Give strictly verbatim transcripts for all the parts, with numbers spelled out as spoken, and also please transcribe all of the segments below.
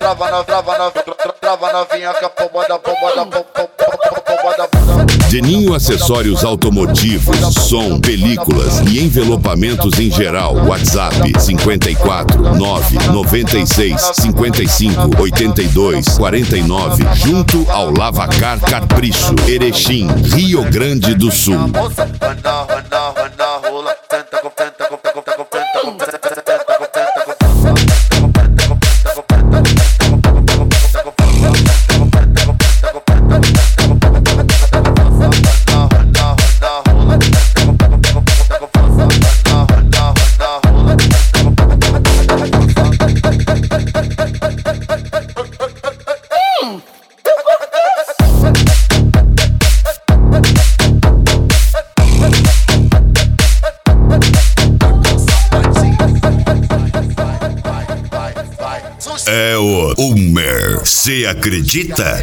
trava novinha, trava novinha, trava novinha com a pomba da pomba da pomba da bunda. Deninho Acessórios Automotivos, som, películas e envelopamentos em geral. WhatsApp cinquenta e quatro, nove, noventa e seis, cinquenta e cinco, oitenta e dois, quarenta e nove. Junto ao Lavacar Capricho, Erechim, Rio Grande do Sul. É o Ulmer, cê acredita?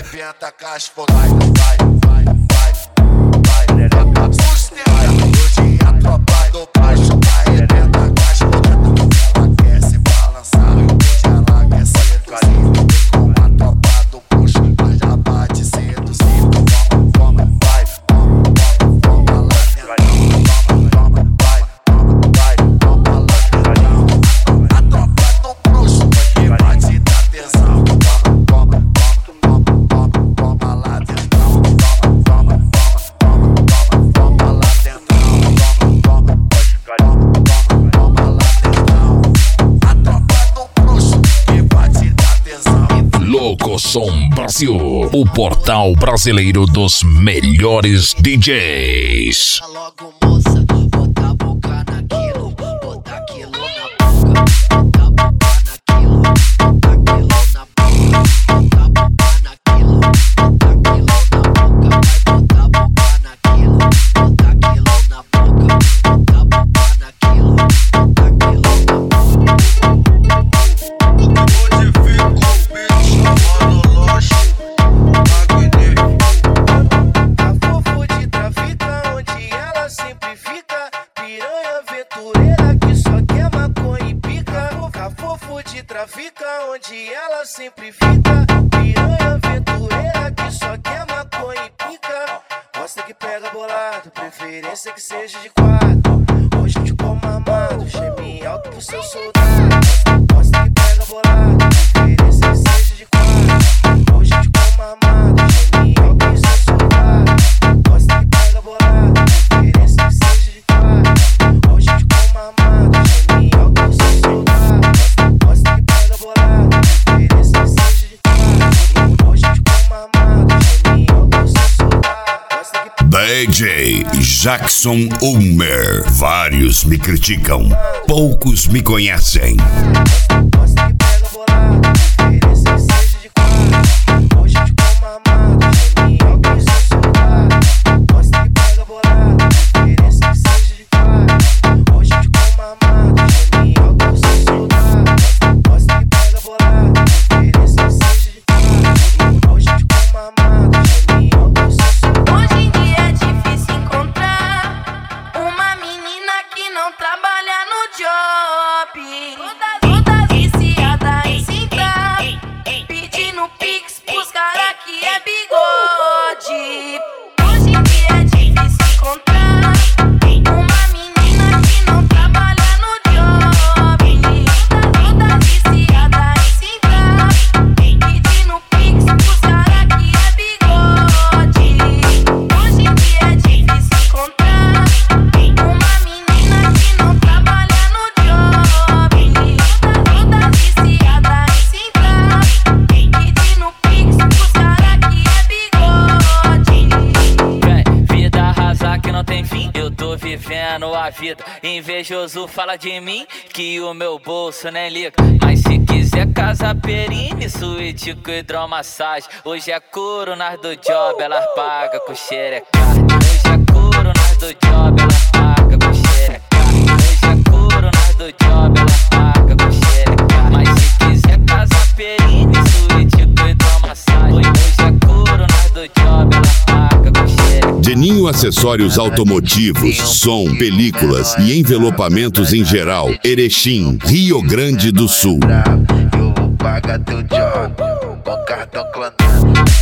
Som Brasil, o portal brasileiro dos melhores D Js. Logo, moça, bota a boca naquilo, bota aquilo na boca, bota a boca naquilo, bota aquilo na boca, bota a boca naquilo, bota aquilo na boca, vai bota a boca naquilo, bota aquilo na boca, bota a boca naquilo, bota aquilo na boca. Fica onde ela sempre fica, piranha aventureira que só quer maconha e pica. Gosta que pega bolado, preferência que seja de quatro. Hoje eu te como amado, geme alto pro seu soldado. Gosta que pega bolado, preferência que seja de quatro. Hoje eu te como amado, geme alto pro seu soldado. Gosta que pega bolado, preferência que seja de quatro. Hoje eu te como amado, geme alto pro seu soldado. Gosta que pega bolado, preferência que seja de quatro. Hoje eu te como amado, geme alto pro seu soldado. D J Jackson Ulmer. Vários me criticam, poucos me conhecem. Gosta que pega bolado, preferência que seja de quatro. Hoje eu te como amado, geme alto pro seu soldado. Gosta que pega bolado, preferência que seja de quatro. Hoje eu te como amado, geme alto pro seu soldado. Gosta que pega bolado, preferência que seja de quatro. Hoje eu te como amado, geme alto pro seu soldado. Hoje em dia é difícil encontrar uma menina que não trabalha no job. Toda, toda viciada em cinta, pedindo pix pros cara que é bigode. Hoje em dia é difícil encontrar uma menina que não trabalha no job. Toda, toda viciada em cinta, pedindo pix pros cara que é bigode. Hoje em dia é difícil encontrar uma menina que não trabalha no job. Toda viciada em cinta, pedindo pix pros cara que é bigode. Vem, vida arrasar que não tem fim, eu tô vivendo a vida. Invejoso fala de mim que o meu bolso nem liga. Mas se quiser casa perine, suíte com hidromassagem. Hoje é couro nas do job, elas pagam com xereca. Hoje é couro nas do job, elas pagam com xereca. Hoje é couro nas do job, elas pagam com xereca. Mas se quiser casa perine, suíte com hidromassagem. Hoje é couro nas do job, elas pagam com xereca. Deninho Acessórios Automotivos, som, películas e envelopamentos em geral. Erechim, Rio Grande do Sul. Eu vou paga teu job com cartão clonado.